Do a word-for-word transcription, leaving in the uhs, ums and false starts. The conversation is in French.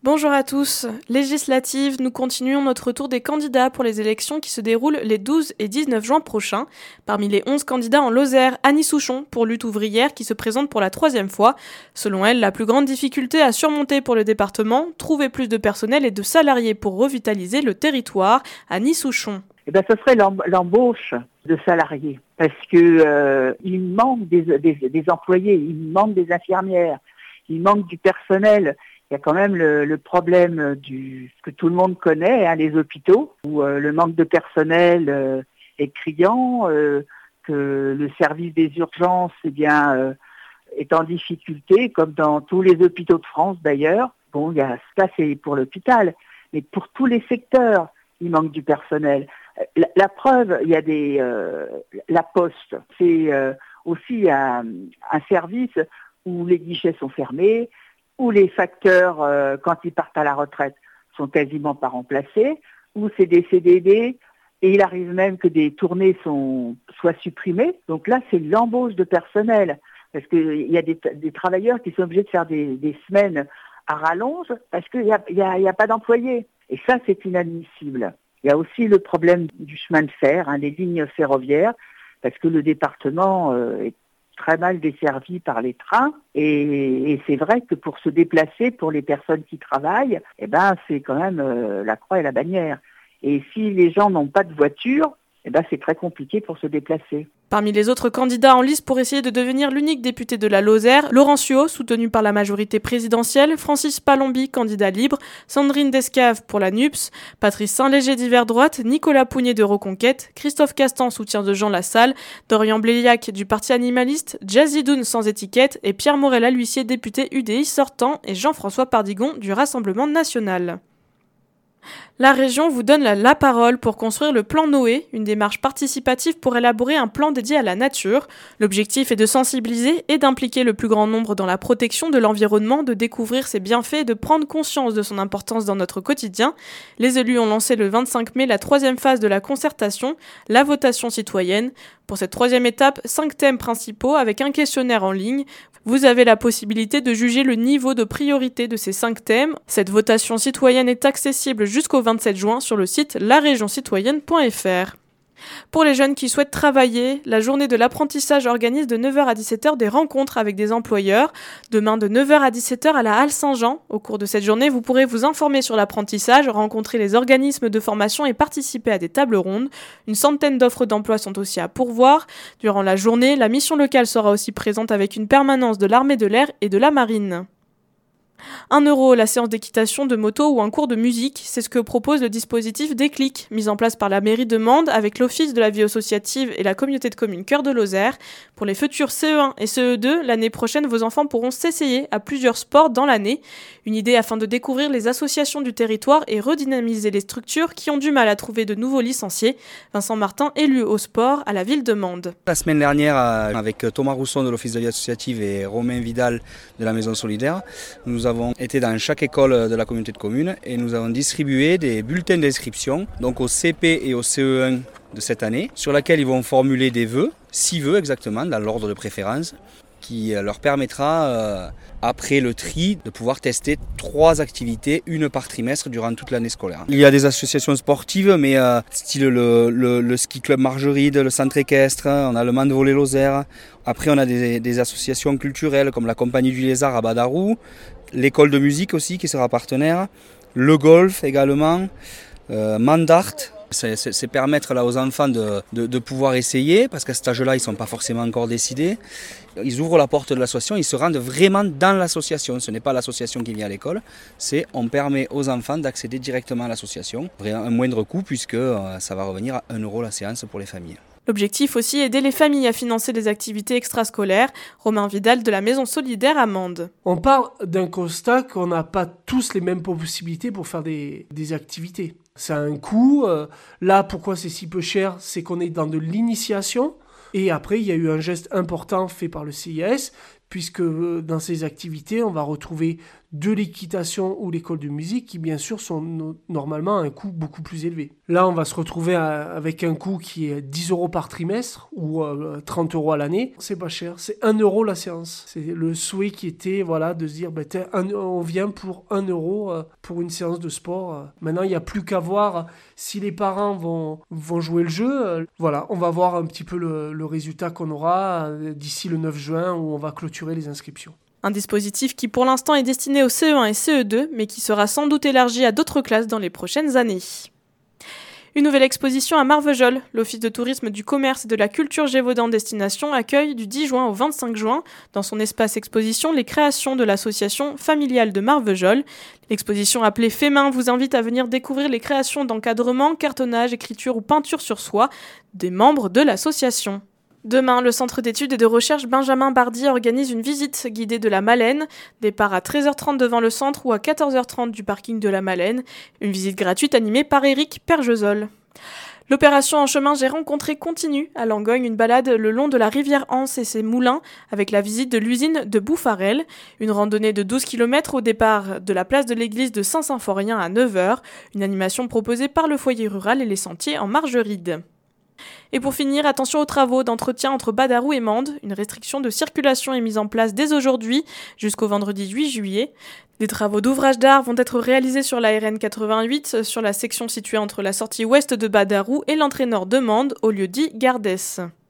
Bonjour à tous. Législative, nous continuons notre tour des candidats pour les élections qui se déroulent les douze et dix-neuf juin prochains. Parmi les onze candidats en Lozère, Annie Souchon, pour Lutte ouvrière, qui se présente pour la troisième fois. Selon elle, la plus grande difficulté à surmonter pour le département, trouver plus de personnel et de salariés pour revitaliser le territoire. Annie Souchon. Eh ben, ce serait l'embauche de salariés, parce que euh, il manque des, des, des employés, il manque des infirmières, il manque du personnel. Il y a quand même le, le problème du ce que tout le monde connaît, hein, les hôpitaux, où euh, le manque de personnel euh, est criant, euh, que le service des urgences eh bien, euh, est en difficulté, comme dans tous les hôpitaux de France d'ailleurs. Bon, il y a ça c'est pour l'hôpital, mais pour tous les secteurs, il manque du personnel. La, la preuve, il y a des euh, la Poste, c'est euh, aussi un, un service où les guichets sont fermés, où les facteurs, euh, quand ils partent à la retraite, sont quasiment pas remplacés, où c'est des C D D, et il arrive même que des tournées sont, soient supprimées. Donc là, c'est l'embauche de personnel, parce qu'il y a des, des travailleurs qui sont obligés de faire des, des semaines à rallonge, parce qu'il n'y a, y a, y a pas d'employés. Et ça, c'est inadmissible. Il y a aussi le problème du chemin de fer, hein, les lignes ferroviaires, parce que le département euh, est très mal desservi par les trains et, et c'est vrai que pour se déplacer, pour les personnes qui travaillent, eh ben c'est quand même euh, la croix et la bannière. Et si les gens n'ont pas de voiture, eh ben c'est très compliqué pour se déplacer. Parmi les autres candidats en lice pour essayer de devenir l'unique député de la Lozère, Laurent Suau, soutenu par la majorité présidentielle, Francis Palombi, candidat libre, Sandrine Descaves pour la N U P S, Patrice Saint-Léger d'Hiver Droite, Nicolas Pougnet de Reconquête, Christophe Castan, soutien de Jean Lassalle, Dorian Bléliac du Parti animaliste, Jazzy Doun sans étiquette et Pierre Morel-Alhuissier, député U D I sortant, et Jean-François Pardigon du Rassemblement national. La région vous donne la, la parole pour construire le plan Noé, une démarche participative pour élaborer un plan dédié à la nature. L'objectif est de sensibiliser et d'impliquer le plus grand nombre dans la protection de l'environnement, de découvrir ses bienfaits et de prendre conscience de son importance dans notre quotidien. Les élus ont lancé le vingt-cinq mai la troisième phase de la concertation, la votation citoyenne. Pour cette troisième étape, cinq thèmes principaux avec un questionnaire en ligne. Vous avez la possibilité de juger le niveau de priorité de ces cinq thèmes. Cette votation citoyenne est accessible jusqu'au vingt-sept juin sur le site la région citoyenne point f r. Pour les jeunes qui souhaitent travailler, la journée de l'apprentissage organise de neuf heures à dix-sept heures des rencontres avec des employeurs. Demain de neuf heures à dix-sept heures à la Halle Saint-Jean. Au cours de cette journée, vous pourrez vous informer sur l'apprentissage, rencontrer les organismes de formation et participer à des tables rondes. Une centaine d'offres d'emploi sont aussi à pourvoir. Durant la journée, la mission locale sera aussi présente avec une permanence de l'armée de l'air et de la marine. un euro la séance d'équitation, de moto ou un cours de musique, c'est ce que propose le dispositif Déclic, mis en place par la mairie de Mende avec l'Office de la vie associative et la communauté de communes Cœur de Lozère. Pour les futurs C E un et C E deux, l'année prochaine, vos enfants pourront s'essayer à plusieurs sports dans l'année. Une idée afin de découvrir les associations du territoire et redynamiser les structures qui ont du mal à trouver de nouveaux licenciés. Vincent Martin, élu au sport à la ville de Mende. La semaine dernière, avec Thomas Rousson de l'Office de la vie associative et Romain Vidal de la Maison Solidaire, nous avons été dans chaque école de la communauté de communes et nous avons distribué des bulletins d'inscription donc au C P et au C E un de cette année, sur laquelle ils vont formuler des vœux, six vœux exactement, dans l'ordre de préférence, qui leur permettra, euh, après le tri, de pouvoir tester trois activités, une par trimestre, durant toute l'année scolaire. Il y a des associations sportives, mais euh, style le, le, le ski club Margeride, le centre équestre, on a le Mans de Volley Lozère. Après, on a des, des associations culturelles comme la Compagnie du Lézard à Badarou, l'école de musique aussi qui sera partenaire, le golf également, euh, Mandart. C'est, c'est, c'est permettre là aux enfants de, de, de pouvoir essayer, parce qu'à cet âge-là, ils ne sont pas forcément encore décidés. Ils ouvrent la porte de l'association, ils se rendent vraiment dans l'association. Ce n'est pas l'association qui vient à l'école, c'est on permet aux enfants d'accéder directement à l'association. Vraiment un moindre coût, puisque euh, ça va revenir à un euro la séance pour les familles. L'objectif aussi est d'aider les familles à financer des activités extrascolaires. Romain Vidal de la Maison Solidaire à Mende. On part d'un constat qu'on n'a pas tous les mêmes possibilités pour faire des, des activités. Ça a un coût. Euh, là, pourquoi c'est si peu cher? C'est qu'on est dans de l'initiation. Et après, il y a eu un geste important fait par le C I S, puisque dans ces activités, on va retrouver de l'équitation ou l'école de musique qui, bien sûr, sont no- normalement à un coût beaucoup plus élevé. Là, on va se retrouver à, avec un coût qui est dix euros par trimestre ou euh, trente euros à l'année. C'est pas cher, c'est un euro la séance. C'est le souhait qui était voilà, de se dire, ben, tiens, un, on vient pour un euro euh, pour une séance de sport. Maintenant, il n'y a plus qu'à voir si les parents vont, vont jouer le jeu. Euh, voilà, on va voir un petit peu le, le résultat qu'on aura euh, d'ici le neuf juin où on va clôturer les inscriptions. Un dispositif qui pour l'instant est destiné au C E un et C E deux, mais qui sera sans doute élargi à d'autres classes dans les prochaines années. Une nouvelle exposition à Marvejols. L'Office de tourisme du commerce et de la culture Gévaudan Destination accueille du dix juin au vingt-cinq juin, dans son espace exposition, les créations de l'association familiale de Marvejols. L'exposition appelée Fait Main vous invite à venir découvrir les créations d'encadrement, cartonnage, écriture ou peinture sur soie des membres de l'association. Demain, le Centre d'études et de recherche Benjamin Bardy organise une visite guidée de la Malaine, départ à treize heures trente devant le centre ou à quatorze heures trente du parking de la Malaine, une visite gratuite animée par Éric Pergesol. L'opération En chemin j'ai rencontré continue à Langogne, une balade le long de la rivière Anse et ses moulins avec la visite de l'usine de Bouffarel, une randonnée de douze kilomètres au départ de la place de l'église de Saint-Symphorien à neuf heures, une animation proposée par le foyer rural et les sentiers en Margeride. Et pour finir, attention aux travaux d'entretien entre Badarou et Mende. Une restriction de circulation est mise en place dès aujourd'hui jusqu'au vendredi huit juillet. Des travaux d'ouvrage d'art vont être réalisés sur la R N quatre-vingt-huit, sur la section située entre la sortie ouest de Badarou et l'entrée nord de Mende, au lieu dit Gardès.